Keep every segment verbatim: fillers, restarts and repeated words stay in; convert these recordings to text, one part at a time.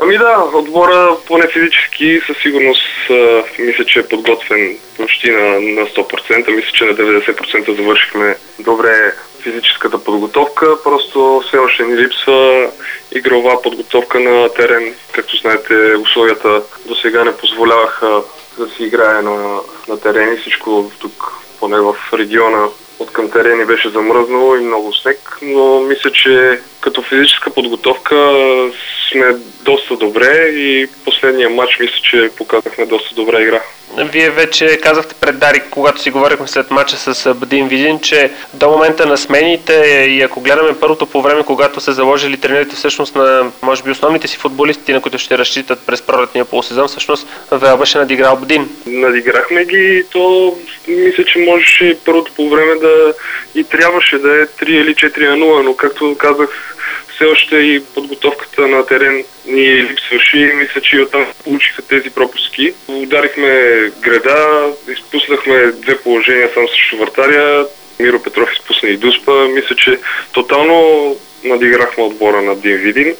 Ами да, отбора поне физически със сигурност а, мисля, че е подготвен почти на, на сто процента. Мисля, че на деветдесет процента завършихме добре физическата подготовка. Просто все още ни липсва игрова подготовка на терен. Както знаете, условията до сега не позволяваха да се играе на, на терен и всичко тук, поне в региона, от към терени беше замръзнало и много снег, но мисля, че като физическа подготовка сме доста добре и последния матч мисля, че показахме доста добра игра. Вие вече казахте пред Дарик, когато си говорихме след матча с Бдин Видин, че до момента на смените и ако гледаме първото по време, когато са заложили тренерите всъщност на, може би, основните си футболисти, на които ще разчитат през пролетния полусезон, всъщност Велба ще надиграл Бдин. Надиграхме ги и то мисля, че можеше първото по време да и трябваше да е три или четири на нула, но както казах, все още и подготовката на терен ни липсваше и мисля, че и оттам получиха тези пропуски. Ударихме града, изпуснахме две положения сам срещу вратаря, Миро Петров изпусна и Дуспа. Мисля, че тотално надиграхме отбора на Бдин Видин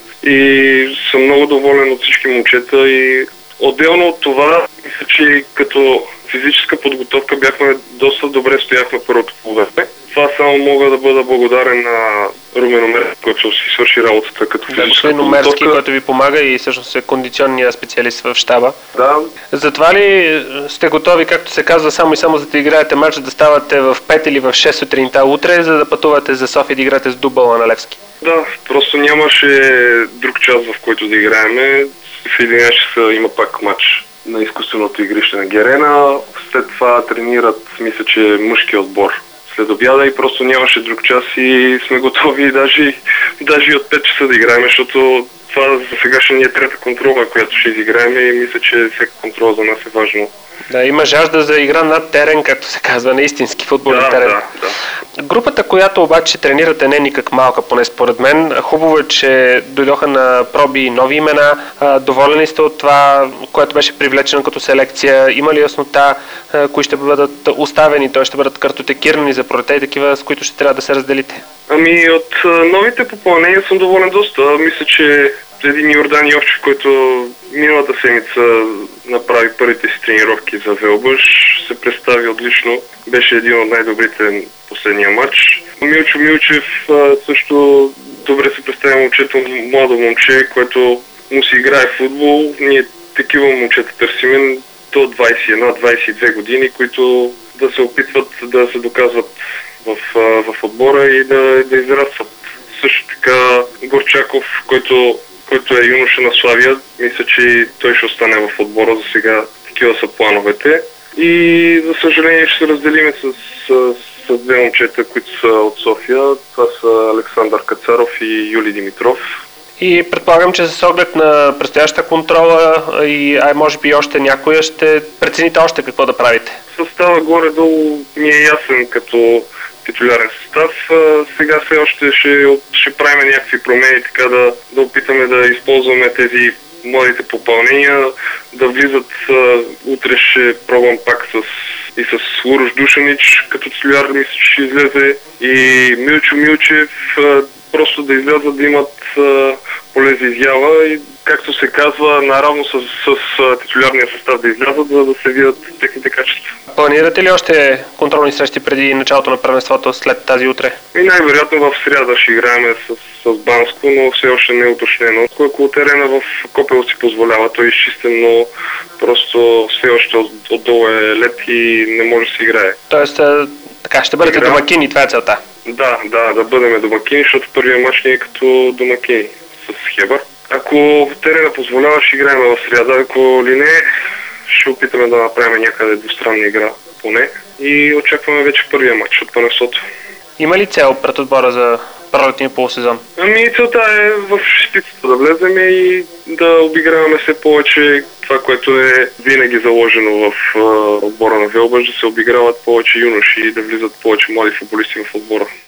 и съм много доволен от всички момчета и отделно от това, мисля, че като физическа подготовка бяхме доста добре, стояхме първото по време. Това само мога да бъда благодарен на Румен Омерски, който си свърши работата като физическа да, подготовка. Омерски, който ви помага и всъщност е кондиционният специалист в щаба. Да. Затова ли сте готови, както се казва, само и само за да играете матч, да ставате в пет или в шест сутринта утре, за да пътувате за София да играете с Дубъла на Левски? Да, просто нямаше друг час, в който да играеме. В единайсет часа има пак матч на изкуственото игрище на Герена. След това тренират, мисля, че мъжки отбор след обяда и просто нямаше друг час и сме готови даже, даже и от пет часа да играем, защото това за сега ще ни е трета контрола, която ще изиграем и мисля, че всяка контрола за нас е важно. Да, има жажда за игра над терен, както се казва, на истински футболен да, терен. Да, да. Групата, която обаче тренирате, не е никак малка, поне според мен. Хубаво е, че дойдоха на проби нови имена. Доволен ли сте от това, което беше привлечено като селекция? Има ли яснота, кои ще бъдат оставени, т.е. ще бъдат картотекирани за пролета и такива, с които ще трябва да се разделите? Ами от новите попълнения съм доволен доста. Мисля, че един Йордан Йовчев, който миналата седмица направи първите си тренировки за Велбъш, се представи отлично. Беше един от най-добрите последния матч. Милчо Милчев също добре се представя момчето, младо момче, което му си играе футбол. Ние такива момчета търсиме до двайсет и една двайсет и две години, които да се опитват да се доказват в, в отбора и да, да израстват. Също така Горчаков, който който е юноша на Славия. Мисля, че той ще остане в отбора. За сега такива са плановете. И за съжаление ще се разделиме с, с, с две момчета, които са от София. Това са Александър Кацаров и Юли Димитров. И предполагам, че с оглед на предстоящата контрола и ай може би още някоя, ще прецените още какво да правите. Състава горе-долу ми е ясен като титулярен състав. Сега все още ще, ще правим някакви промени, така да, да опитаме да използваме тези младите попълнения, да влизат. Утре ще пробвам пак с, и с Урош Душанич, като титуляр мисля, че ще излезе, и Милчо Милчев, просто да излязат, да имат поле за изява и, както се казва, наравно с, с, с титулярния състав да излязат, за да се видят техните качества. Планирате ли още контролни срещи преди началото на първенството след тази утре? И най-вероятно в сряда ще играем с, с Банско, но все още не е уточнено. Ако терена в Копел си позволява, той е изчистен, но просто все още от, отдолу е лед и не може да се играе. Тоест, така, ще бъдете Игра... домакини, това е целта? Да, да, да бъдем домакини, защото първият мач ни е като домакини с Хебър. Ако терена позволява, ще играем в сряда, ако ли не, ще опитаме да направим някъде двустранна игра поне и очакваме вече първия матч от първенството. Има ли цел пред отбора за пролетния полусезон? Ами целта е в шестицата да влезем и да обиграваме все повече това, което е винаги заложено в отбора на Велбъш, да се обиграват повече юноши и да влизат повече млади футболисти в отбора.